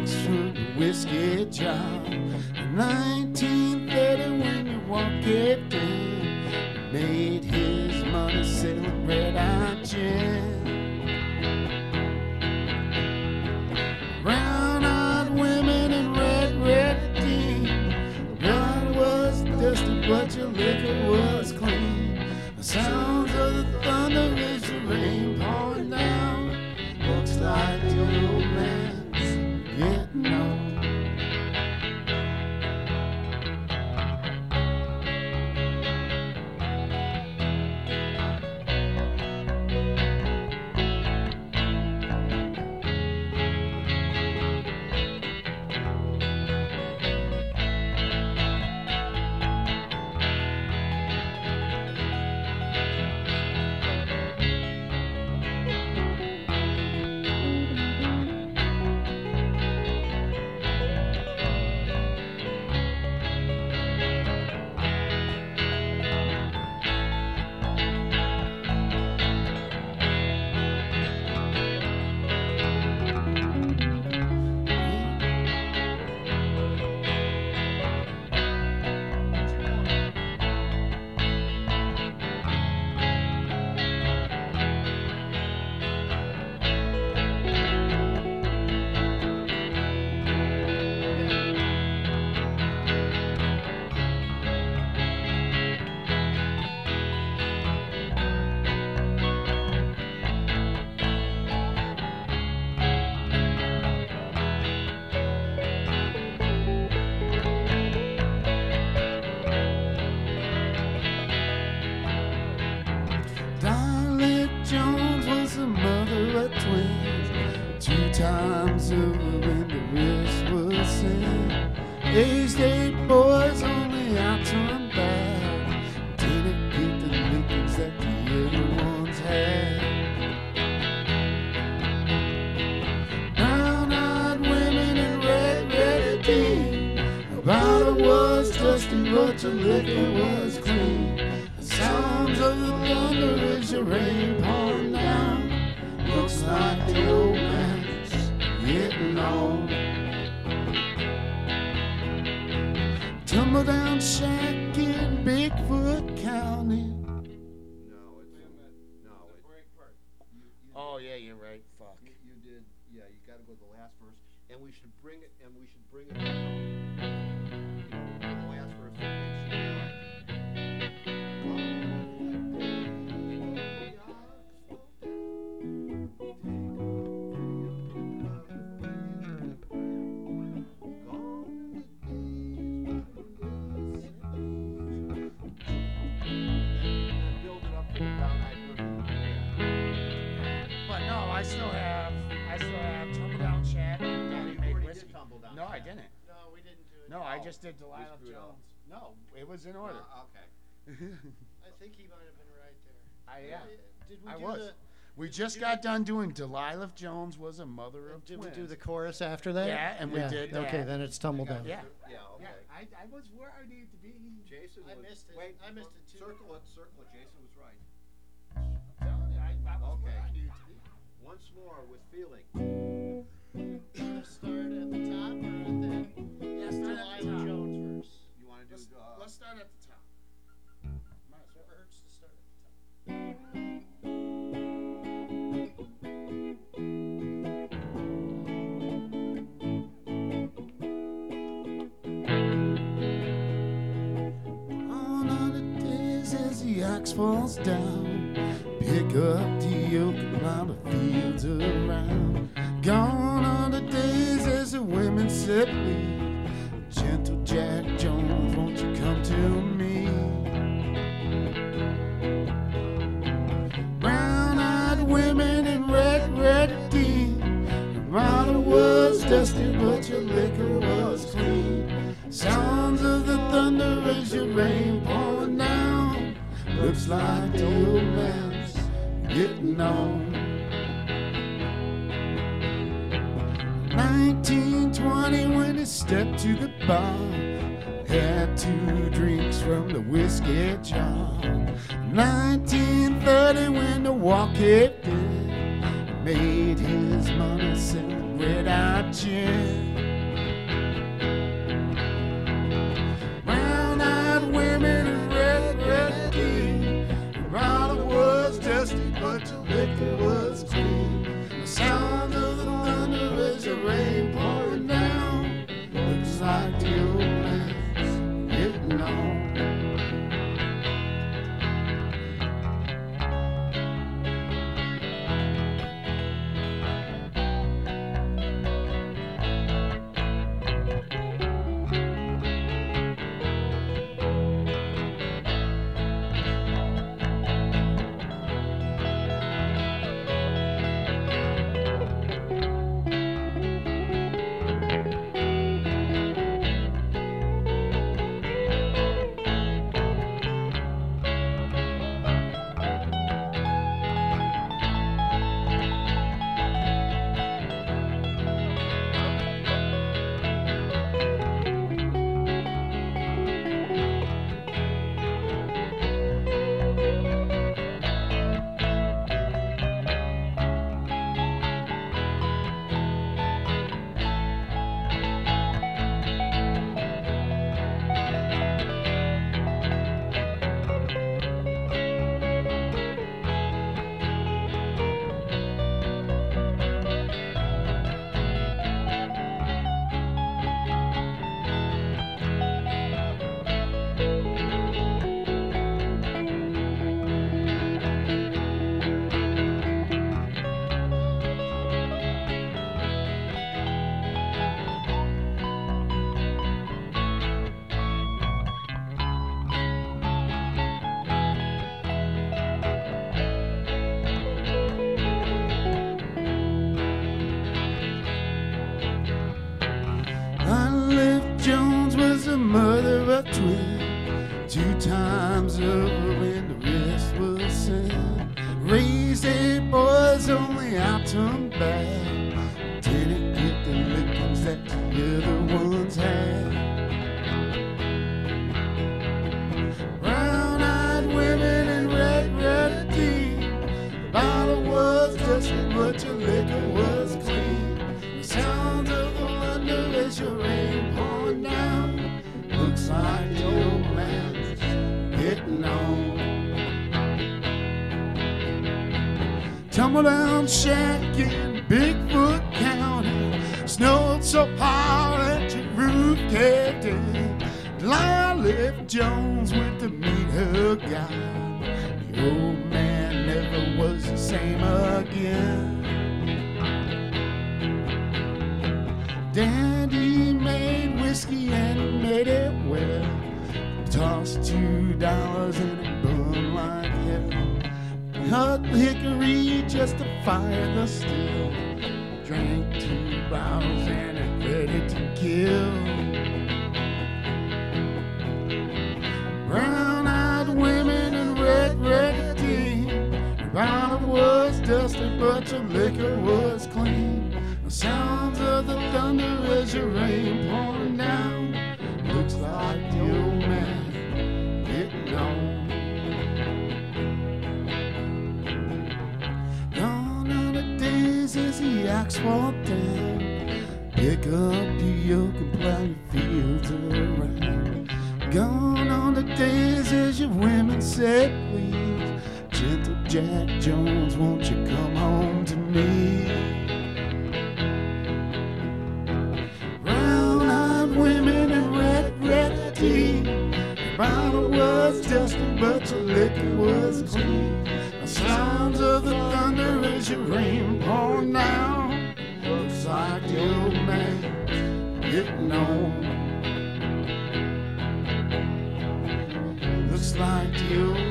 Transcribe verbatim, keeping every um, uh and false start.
drinks from the whiskey jar. In nineteen thirty, when the war caved in, he made his money selling red-eye gin. Brown-eyed women and red, red teen. Blood was dusty, but your liquor was clean. The sounds of the thunder as the rain pouring down. Looks like the old man's getting on. Jones was the mother of twins. Two times over when the wrist was sin. Aged eight boys only I turned back. Didn't get the lickings that the other ones had. Brown-eyed women and red, red teen. The bottle was dusty, but the liquor was clean. The sounds of the thunder as the rain pouring down. Looks like the old man's getting on. Tumble down shack in Bigfoot County. No, it's no, it's break part. You, you, Oh yeah, you're right. Fuck. you, you did. Yeah, you got to go to the last verse, and we should bring it. And we should bring it down. The last verse. Of it should be like, But no, I still have, I still have Tumble Down Shack and Daddy you Made already Whiskey. did Tumble Down No, I Shack. didn't. No, we didn't do it. No, I Oh, just did Delilah screwed up. Jones. No, it was in order. Uh, okay. I think he might have been right there. I yeah. Did we I do was. the? We just got done doing Delilah Jones was a mother of Did twins. we do the chorus after that? Yeah, and we did Okay, that. then it's Tumble Down. Yeah. Yeah. Okay. Yeah, I, I was where I needed to be. Jason I was. missed it. Wait. I missed it too. Circle it. Circle it. Jason was right. I'm telling you, I, I was where Okay. I needed to be. Once more with feeling. Wanna start at the top or at the Yeah, start at the Delilah top. Jones verse? You want to do? Let's, Uh, let's start at the top. Might as well. Never hurts to start at the top. On other days as the axe falls down, pick up the yoke and plow the fields around. Gone are the days as the women set leave. Gentle Jack Jones, won't you come to me? Brown-eyed women in red, red teen. Your model was dusty, but your liquor was clean. Sounds of the thunder as your rain pouring down. Looks like the old man's getting on. nineteen twenty when he stepped to the bar, had two drinks from the whiskey jar. nineteen thirty when the war caved in, made his money selling red-eye gin. between. Two times over and the rest was sin. Raised eight boys, only I turned back. Didn't get the lickings that the other ones had. Brown-eyed women and red, red teeth. The bottle was dusty, but your liquor was clean. The sounds of the thunder as your rain pouring down. Looks like the old man's getting on. Tumble down shack in Bigfoot County. Snowed so hard that your roof caved in. Lilith Jones went to meet her guy. The old man never was the same again. Dandy made whiskey and made it well. Tossed two dollars in a bun like hell. Cut hickory just to fire the steel. Drank two bottles and it ready to kill. Brown-eyed women and red, red teeth. Your bottle was dusty, but your liquor was clean. The sounds of the thunder as your rain pouring down. Looks like the old man getting on. Gone are the days as the axe walked down. Pick up your yoke and plow your fields around. Gone are the days as your women said please. Gentle Jack Jones, won't you come home to me? Brown-eyed women and red, red teeth. The bottle was dusty, but your liquor was clean. The sounds of the thunder as your rain pouring down. Looks like the old man getting on. Looks like the old